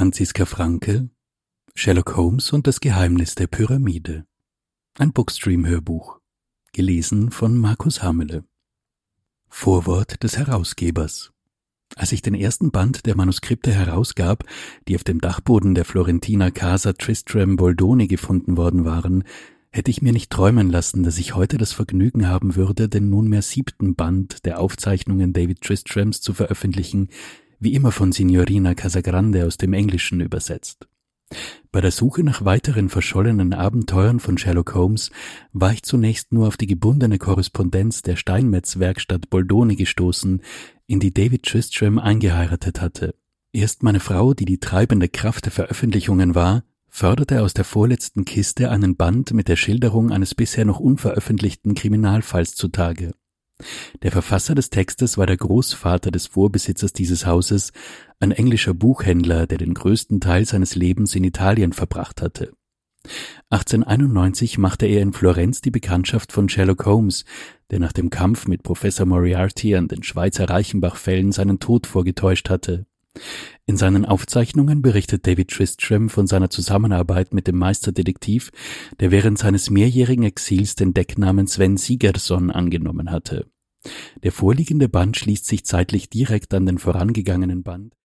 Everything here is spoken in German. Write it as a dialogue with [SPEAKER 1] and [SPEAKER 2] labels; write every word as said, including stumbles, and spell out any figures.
[SPEAKER 1] Franziska Franke, Sherlock Holmes und das Geheimnis der Pyramide. Ein Bookstream-Hörbuch, gelesen von Markus Hamele. Vorwort des Herausgebers. Als ich den ersten Band der Manuskripte herausgab, die auf dem Dachboden der Florentiner Casa Tristram Boldoni gefunden worden waren, hätte ich mir nicht träumen lassen, dass ich heute das Vergnügen haben würde, den nunmehr siebten Band der Aufzeichnungen David Tristrams zu veröffentlichen, wie immer von Signorina Casagrande aus dem Englischen übersetzt. Bei der Suche nach weiteren verschollenen Abenteuern von Sherlock Holmes war ich zunächst nur auf die gebundene Korrespondenz der Steinmetzwerkstatt Boldoni gestoßen, in die David Tristram eingeheiratet hatte. Erst meine Frau, die die treibende Kraft der Veröffentlichungen war, förderte aus der vorletzten Kiste einen Band mit der Schilderung eines bisher noch unveröffentlichten Kriminalfalls zutage. Der Verfasser des Textes war der Großvater des Vorbesitzers dieses Hauses, ein englischer Buchhändler, der den größten Teil seines Lebens in Italien verbracht hatte. achtzehnhunderteinundneunzig machte er in Florenz die Bekanntschaft von Sherlock Holmes, der nach dem Kampf mit Professor Moriarty an den Schweizer Reichenbach-Fällen seinen Tod vorgetäuscht hatte. In seinen Aufzeichnungen berichtet David Tristram von seiner Zusammenarbeit mit dem Meisterdetektiv, der während seines mehrjährigen Exils den Decknamen Sven Sigurdsson angenommen hatte. Der vorliegende Band schließt sich zeitlich direkt an den vorangegangenen Band